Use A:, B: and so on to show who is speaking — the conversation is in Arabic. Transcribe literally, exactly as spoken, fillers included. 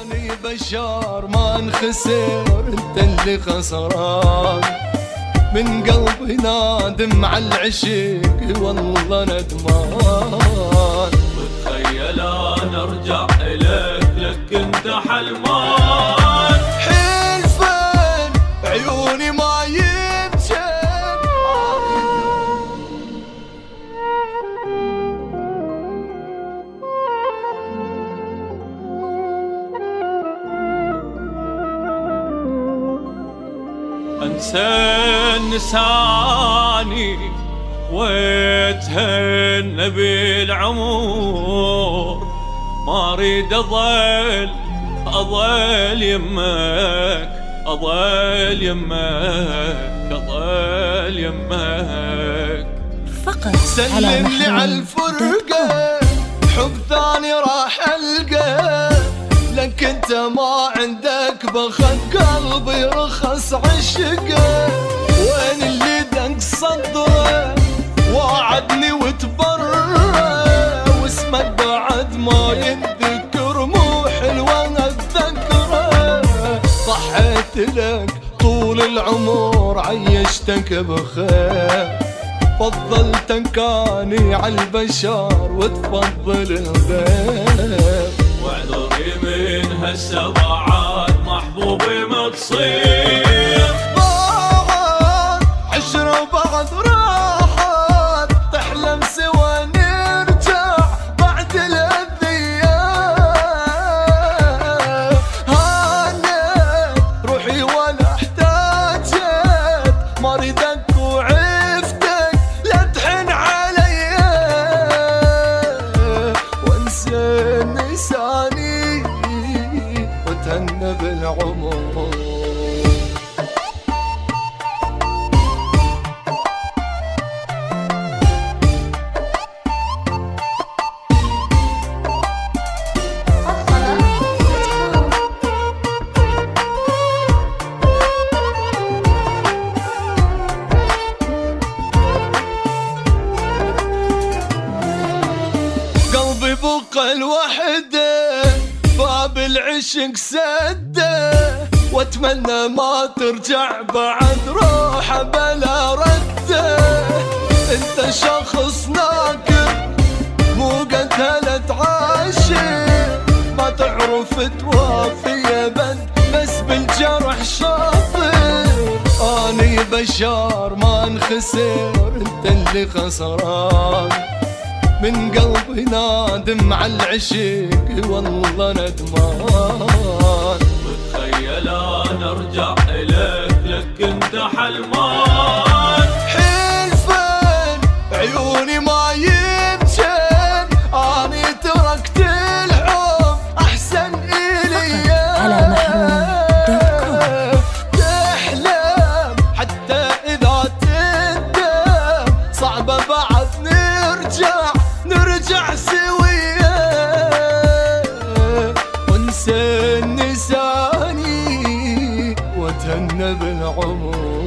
A: اني بشار ما انخسر، انت اللي خسران. من قلبي نادم على العشق والله ندمان.
B: وتخيل انا ارجع اليك لك انت حلمان.
A: حلفين عيوني ما يمشي.
B: انسى نساني واتهنى بالعمر، ما اريد اظل اظل يمك اظل يمك اظل يمك.
C: فقط
A: سلم لي على الفرقة، حب ثاني راح القى لك، انت ما عندك بخت قلبي رخص عشقه. وين اللي دق صدره وعدني وتبرى، واسمك بعد ما ينذكر مو حلوة اتذكره. ضحيت لك طول العمر عيشتك بخير، فضلتك اني على البشر وتفضل الغير.
B: واعذري من هسه بعد محبوبي ما تصير.
A: ضاعت عشرة وبعد راحت، تحلم سوا نرجع بعد الاذية. هانت روحي ولا احتاجت، ما اريدك وعفتك لا تحن علي، وانسى نساني وتهنى بالعمر. قلبي بقى الوحده باب العشق سده، واتمنى ما ترجع بعد روحه بلا رده. انت شخص ناكر مو قد هلا تعاشر، ما تعرف توافي ابد بس بالجرح شاطر. اني بشار ما انخسر، انت اللي خسران. من قلبي نادم على العشق والله ندمان.
B: وتخيل انا ارجع اليك لك انت حلمان.
A: حلفين عيوني ما يمشين، اني تركت الحب احسن الي.
C: على محروم دوت كوم.
A: تحلم حتى اذا تندم، صعبة بعد نرجع نرجع سوية، وانسى نساني وتهنى بالعمر.